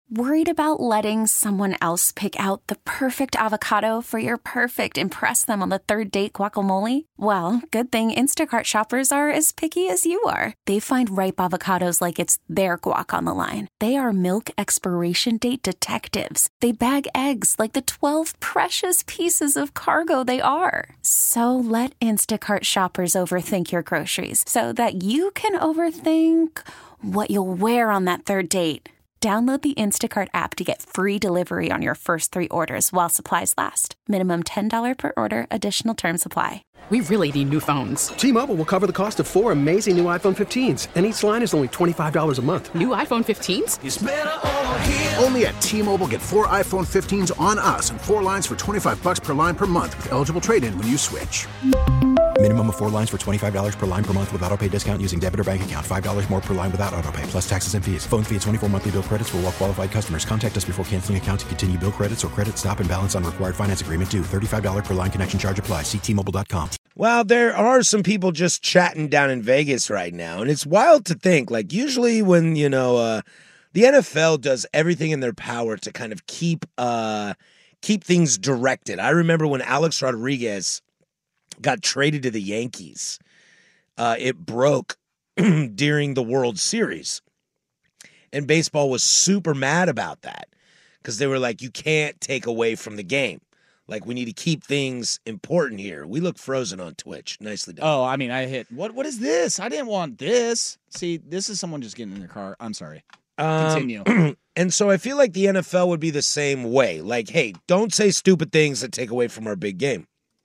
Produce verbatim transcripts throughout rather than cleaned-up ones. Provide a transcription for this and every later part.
Worried about letting someone else pick out the perfect avocado for your perfect impress them on the third date guacamole? Well, good thing Instacart shoppers are as picky as you are. They find ripe avocados like it's their guac on the line. They are milk expiration date detectives. They bag eggs like the twelve precious pieces of cargo they are. So let Instacart shoppers overthink your groceries so that you can overthink what you'll wear on that third date. Download the Instacart app to get free delivery on your first three orders while supplies last. Minimum ten dollars per order. Additional terms apply. We really need new phones. T-Mobile will cover the cost of four amazing new iPhone fifteens, and each line is only twenty-five dollars a month. New iPhone fifteens? It's better over here. Only at T-Mobile, get four iPhone fifteens on us and four lines for twenty-five dollars per line per month with eligible trade-in when you switch. Minimum of four lines for twenty-five dollars per line per month with autopay discount using debit or bank account. five dollars more per line without autopay, plus taxes and fees. Phone fee at twenty-four monthly bill credits for well-qualified customers. Contact us before canceling account to continue bill credits or credit stop and balance on required finance agreement due. thirty-five dollars per line connection charge applies. See T Mobile dot com. Well, there are some people just chatting down in Vegas right now, and it's wild to think. Like, usually when, you know, uh, the N F L does everything in their power to kind of keep uh, keep things directed. I remember when Alex Rodriguez got traded to the Yankees. Uh, it broke during the World Series. And baseball was super mad about that because they were like, you can't take away from the game. Like, we need to keep things important here. We look frozen on Twitch. Nicely done. Oh, I mean, I hit, what? what is this? I didn't want this. See, this is someone just getting in their car. I'm sorry. Continue. Um, and so I feel like the N F L would be the same way. Like, hey, don't say stupid things that take away from our big game.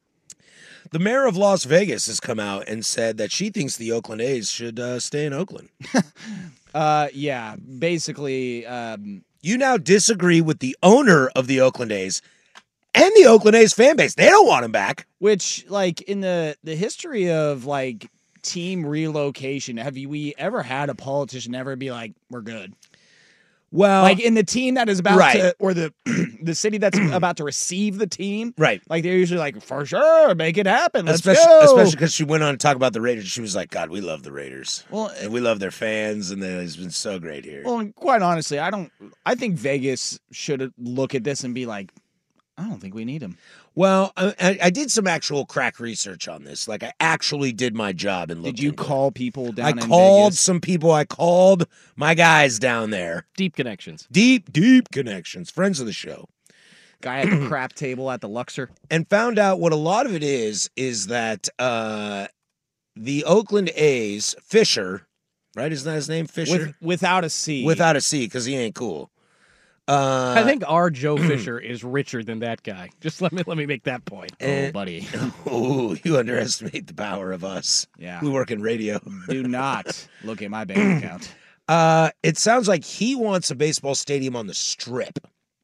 The mayor of Las Vegas has come out and said that she thinks the Oakland A's should uh, stay in Oakland. uh, yeah, basically. Um, you now disagree with the owner of the Oakland A's and the Oakland A's fan base. They don't want him back. Which, like, in the, the history of, like, team relocation, have you, we ever had a politician ever be like, we're good? Well, like in the team that is about right. to, or the the city that's about to receive the team, right? Like they're usually like, for sure, make it happen. Let's especially, go. Especially because she went on to talk about the Raiders. She was like, God, we love the Raiders. Well, and we love their fans, and it's been so great here. Well, quite honestly, I don't. I think Vegas should look at this and be like, I don't think we need him. Well, I, I did some actual crack research on this. Like, I actually did my job and looked. Did you into call it. people down? I in called Vegas? some people. I called my guys down there. Deep connections. Deep, deep connections. Friends of the show. Guy at the crap table at the Luxor. And found out what a lot of it is, is that uh, the Oakland A's, Fisher, right? Isn't that his name, Fisher? With, without a C. Without a C, because he ain't cool. Uh, I think our Joe Fisher is richer than that guy. Just let me let me make that point. Oh, buddy. Oh, you underestimate the power of us. Yeah. We work in radio. Do not look at my bank account. Uh, it sounds like he wants a baseball stadium on the Strip.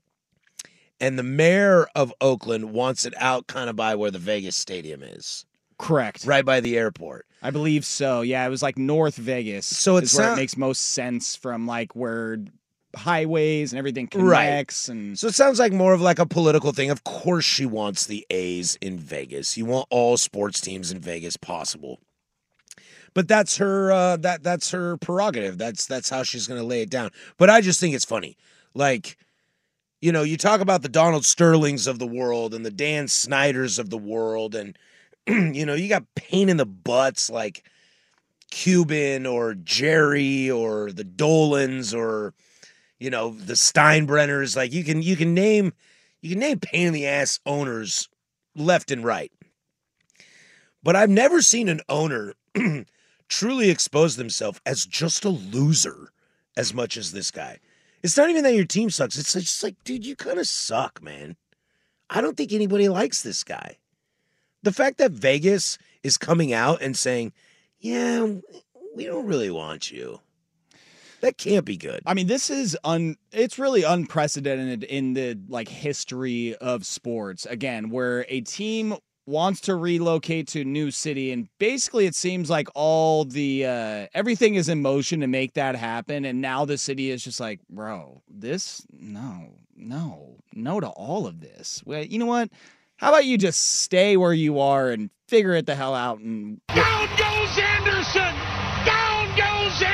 And the mayor of Oakland wants it out kind of by where the Vegas Stadium is. Correct. Right by the airport. I believe so. Yeah, it was like North Vegas. So it's where not- it makes most sense from like where highways and everything connects. Right. And so it sounds like more of like a political thing. Of course she wants the A's in Vegas. You want all sports teams in Vegas possible. But that's her uh, that that's her prerogative. That's that's how she's going to lay it down. But I just think it's funny. Like, you know, you talk about the Donald Sterlings of the world and the Dan Snyders of the world, and you know, you got pain in the butts like Cuban or Jerry or the Dolans or, you know, the Steinbrenners. Like, you can you can name you can name pain in the ass owners left and right. But I've never seen an owner truly expose themselves as just a loser as much as this guy. It's not even that your team sucks. It's just like, dude, you kind of suck, man. I don't think anybody likes this guy. The fact that Vegas is coming out and saying, yeah, we don't really want you. That can't be good. I mean, this is un it's really unprecedented in the like history of sports. Again, where a team wants to relocate to a new city, and basically it seems like all the uh everything is in motion to make that happen, and now the city is just like, bro, this no no no to all of this. Well, you know what, how about you just stay where you are and figure it the hell out. And down goes Anderson, down goes Anderson.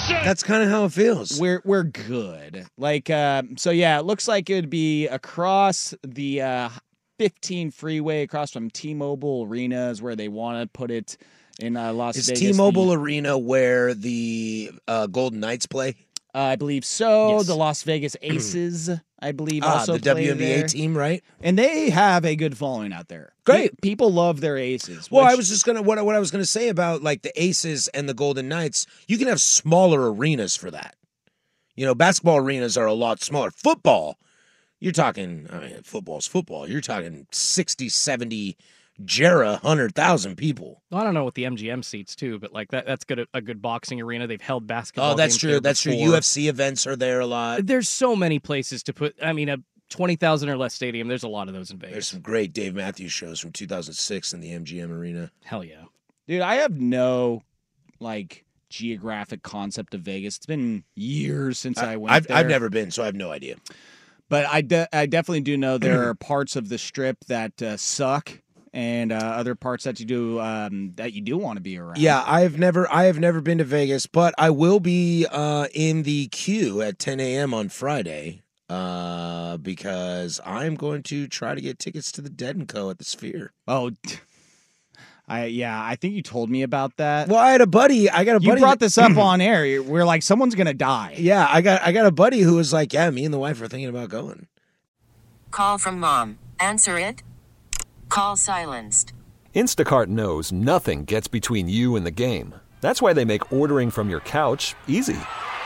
That's kind of how it feels. We're we're good. Like uh, so, yeah. It looks like it'd be across the uh, fifteen freeway, across from T-Mobile Arena is where they want to put it in uh, Las Is Vegas. T-Mobile The- Arena where the uh, Golden Knights play? Uh, I believe so. Yes. The Las Vegas Aces, I believe, Ah, also the play W N B A there. team, right? And they have a good following out there. Great. Pe- People love their Aces. Well, which- I was just gonna what what I was gonna say about like the Aces and the Golden Knights. You can have smaller arenas for that. You know, basketball arenas are a lot smaller. Football, you're talking. I mean, football's football. You're talking sixty, seventy, Jera, hundred thousand people. Well, I don't know with the M G M seats too, but like that that's good a, a good boxing arena. They've held basketball. Oh, that's games true. there That's true. before. U F C events are there a lot. There's so many places to put. I mean, a twenty thousand or less stadium. There's a lot of those in There's Vegas. some great Dave Matthews shows from two thousand six in the M G M Arena. Hell yeah. Dude, I have no like geographic concept of Vegas. It's been years since I, went I've there. I've never been, so I have no idea. But I, de- I definitely do know there are parts of the strip that uh, suck, and uh, other parts that you do um, that you do want to be around. Yeah, I've never I have never been to Vegas, but I will be uh, in the queue at ten a.m. on Friday uh, because I'm going to try to get tickets to the Dead and Co. at the Sphere. Oh, I yeah. I think you told me about that. Well, I had a buddy. I got a you buddy. brought this up on air. We're like, someone's gonna die. Yeah, I got I got a buddy who was like, yeah, me and the wife are thinking about going. Call from mom. Answer it. Call silenced. Instacart knows nothing gets between you and the game. That's why they make ordering from your couch easy.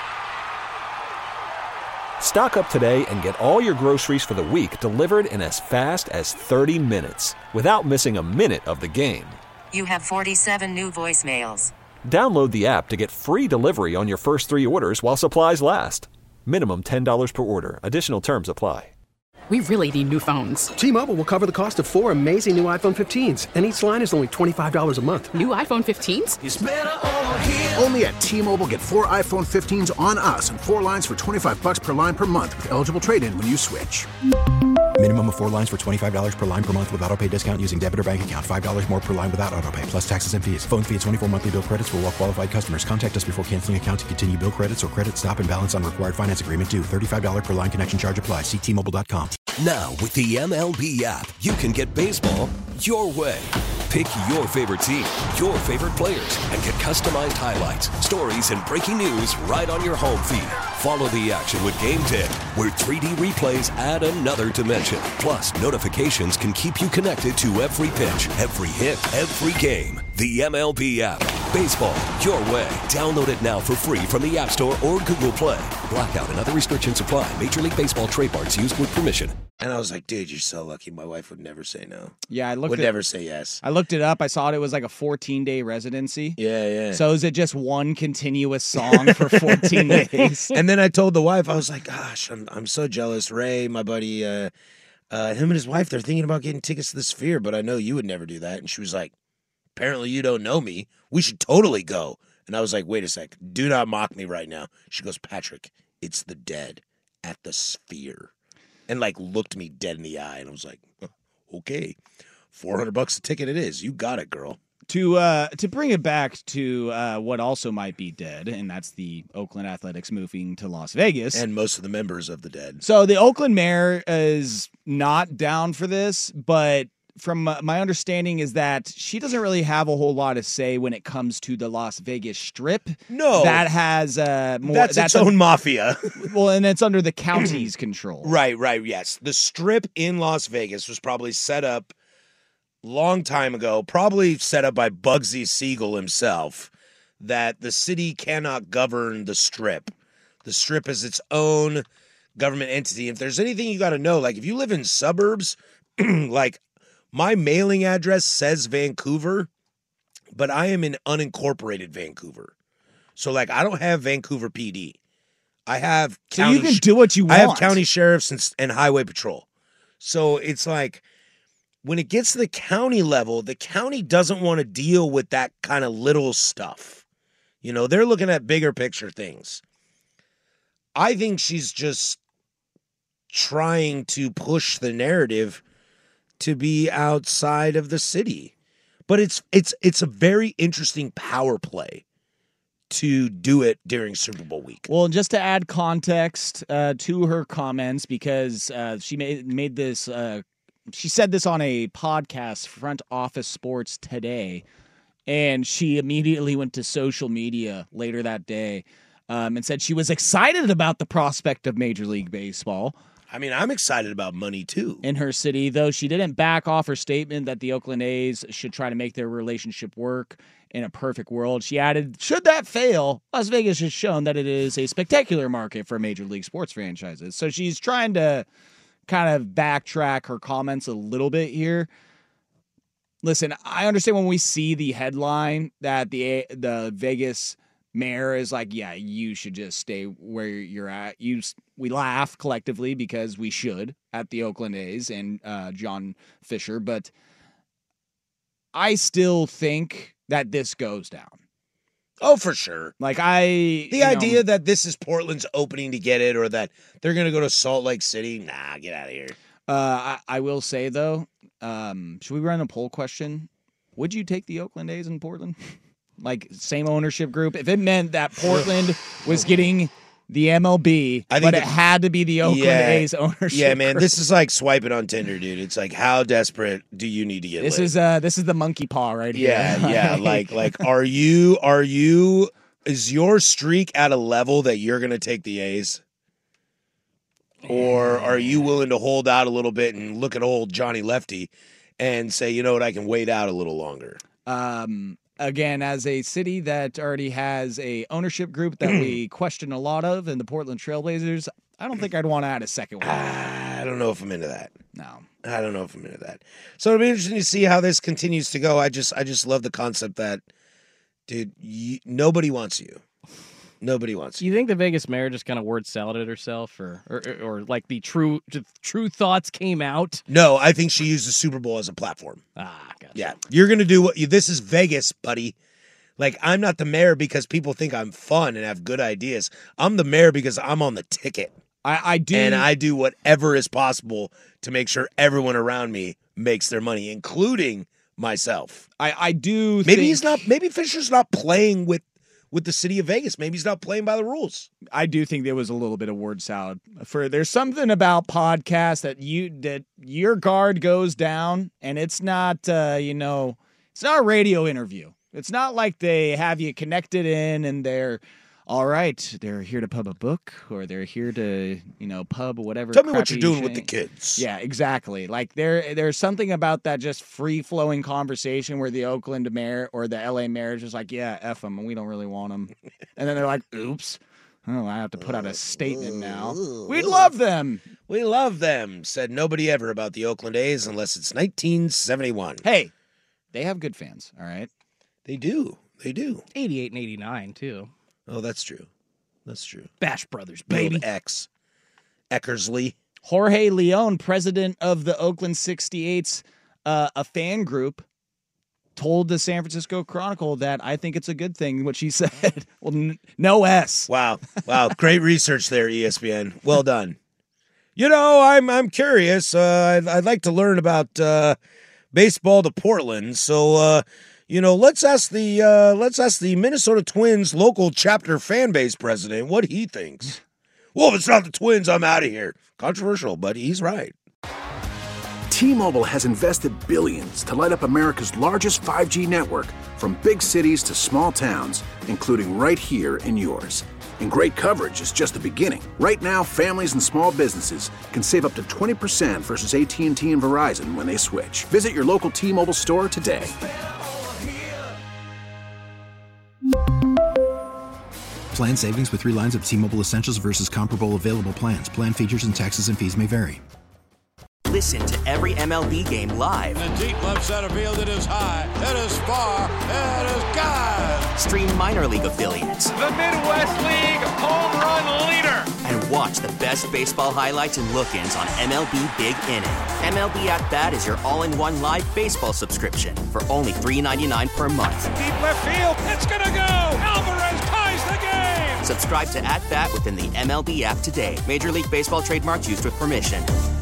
Stock up today and get all your groceries for the week delivered in as fast as thirty minutes without missing a minute of the game. You have forty-seven new voicemails. Download the app to get free delivery on your first three orders while supplies last. Minimum ten dollars per order. Additional terms apply. We really need new phones. T-Mobile will cover the cost of four amazing new iPhone fifteens, and each line is only twenty-five dollars a month. New iPhone fifteens? Only at T-Mobile, get four iPhone fifteens on us and four lines for twenty-five bucks per line per month with eligible trade-in when you switch. Minimum of four lines for twenty-five dollars per line per month with autopay discount using debit or bank account. five dollars more per line without autopay, plus taxes and fees. Phone fee at twenty-four monthly bill credits for well qualified customers. Contact us before canceling account to continue bill credits or credit stop and balance on required finance agreement due. thirty-five dollars per line connection charge applies. See T Mobile dot com. Now, with the M L B app, you can get baseball your way. Pick your favorite team, your favorite players, and get customized highlights, stories, and breaking news right on your home feed. Follow the action with Game ten, where three D replays add another dimension. Plus, notifications can keep you connected to every pitch, every hit, every game. The M L B app. Baseball your way. Download it now for free from the App Store or Google Play. Blackout and other restrictions apply. Major League Baseball trademarks used with permission. And I was like, dude, you're so lucky. My wife would never say no. Yeah, I looked. Would it, never say yes. I looked it up. I saw it. It was like a fourteen day residency. Yeah, yeah. So is it just one continuous song for fourteen days? And then I told the wife, I was like, gosh, I'm I'm so jealous. Ray, my buddy, uh, uh, him and his wife, they're thinking about getting tickets to the Sphere, but I know you would never do that. And she was like, apparently you don't know me. We should totally go. And I was like, wait a sec. Do not mock me right now. She goes, Patrick, it's the Dead at the Sphere. And like looked me dead in the eye. And I was like, oh, okay, four hundred bucks a ticket it is. You got it, girl. To uh, to bring it back to uh, what also might be dead, and that's the Oakland Athletics moving to Las Vegas. And most of the members of the Dead. So the Oakland mayor is not down for this, but from my understanding is that she doesn't really have a whole lot to say when it comes to the Las Vegas Strip. No. That has uh, more... That's, that's its own un- mafia. Well, and it's under the county's control. Right, right, yes. The Strip in Las Vegas was probably set up long time ago, probably set up by Bugsy Siegel himself, that the city cannot govern the Strip. The Strip is its own government entity. If there's anything you got to know, like if you live in suburbs, like my mailing address says Vancouver, but I am in unincorporated Vancouver. So like I don't have Vancouver P D. I have So county you can do what you want. I have county sheriffs and, and highway patrol. So it's like when it gets to the county level, the county doesn't want to deal with that kind of little stuff. You know, they're looking at bigger picture things. I think she's just trying to push the narrative to be outside of the city. But it's it's it's a very interesting power play to do it during Super Bowl week. Well, just to add context uh, to her comments, because uh, she made made this, uh, she said this on a podcast, Front Office Sports Today, and she immediately went to social media later that day um, and said she was excited about the prospect of Major League Baseball. I mean, I'm excited about money, too. In her city, though she didn't back off her statement that the Oakland A's should try to make their relationship work in a perfect world. She added, should that fail, Las Vegas has shown that it is a spectacular market for Major League sports franchises. So she's trying to kind of backtrack her comments a little bit here. Listen, I understand when we see the headline that the the Vegas mayor is like, yeah, you should just stay where you're at. You, we laugh collectively because we should at the Oakland A's and uh, John Fisher, but I still think that this goes down. Oh, for sure. Like I, the idea know, that this is Portland's opening to get it, or that they're going to go to Salt Lake City, nah, get out of here. Uh, I, I will say though, um, should we run a poll question? Would you take the Oakland A's in Portland? Like same ownership group. If it meant that Portland was getting the M L B, I think but the, it had to be the Oakland yeah, A's ownership. Yeah, man, group. This is like swiping on Tinder, dude. It's like, how desperate do you need to get? This lit? is uh, this is the monkey paw right here. Yeah, yeah. Like, like, are you, are you, is your streak at a level that you're gonna take the A's, or are you willing to hold out a little bit and look at old Johnny Lefty and say, you know what, I can wait out a little longer? Um. Again, as a city that already has a ownership group that we question a lot of, in the Portland Trailblazers, I don't think I'd want to add a second one. I don't know if I'm into that. No, I don't know if I'm into that. So it'll be interesting to see how this continues to go. I just, I just love the concept that, dude, you, nobody wants you. Nobody wants you. You think the Vegas mayor just kind of word saladed herself, or, or, or like the true, true thoughts came out? No, I think she used the Super Bowl as a platform. Ah, gotcha. Yeah, you're gonna do what you. This is Vegas, buddy. Like, I'm not the mayor because people think I'm fun and have good ideas. I'm the mayor because I'm on the ticket. I, I do, and I do whatever is possible to make sure everyone around me makes their money, including myself. I, I do. Maybe think... he's not. Maybe Fisher's not playing with. with the city of Vegas. Maybe he's not playing by the rules. I do think there was a little bit of word salad. For there's something about podcasts that you that your guard goes down, and it's not uh, you know, it's not a radio interview. It's not like they have you connected in and they're all right, they're here to pub a book, or they're here to, you know, pub whatever. Tell me what you're doing with the kids. Yeah, exactly. Like there, there's something about that just free flowing conversation where the Oakland mayor or the L A mayor is just like, yeah, F them, and we don't really want them. And then they're like, oops, oh, I have to put out a statement now. We love them. We love them, said nobody ever about the Oakland A's unless it's nineteen seventy-one. Hey, they have good fans, all right? They do. They do. eighty-eight and eighty-nine, too. Oh, that's true. That's true. Bash Brothers, baby. X. Eckersley. Jorge Leon, president of the Oakland sixty-eights, uh, a fan group, told the San Francisco Chronicle that I think it's a good thing, what she said. Well, n- no S. Wow. Wow. Great research there, E S P N. Well done. You know, I'm I'm curious. Uh, I'd, I'd like to learn about uh, baseball to Portland. So, uh, you know, let's ask the uh, let's ask the Minnesota Twins local chapter fan base president what he thinks. Well, if it's not the Twins, I'm out of here. Controversial, but he's right. T-Mobile has invested billions to light up America's largest five G network, from big cities to small towns, including right here in yours. And great coverage is just the beginning. Right now, families and small businesses can save up to twenty percent versus A T and T and Verizon when they switch. Visit your local T-Mobile store today. Plan savings with three lines of T-Mobile Essentials versus comparable available plans. Plan features and taxes and fees may vary. Listen to every M L B game live. In the deep left center field, it is high, it is far, it is gone. Stream minor league affiliates. The Midwest League home run leader. And watch the best baseball highlights and look-ins on M L B Big Inning. M L B At Bat is your all-in-one live baseball subscription for only three dollars and ninety-nine cents per month. Deep left field, it's gonna go. Alvarez ties the game. Subscribe to At Bat within the M L B app today. Major League Baseball trademarks used with permission.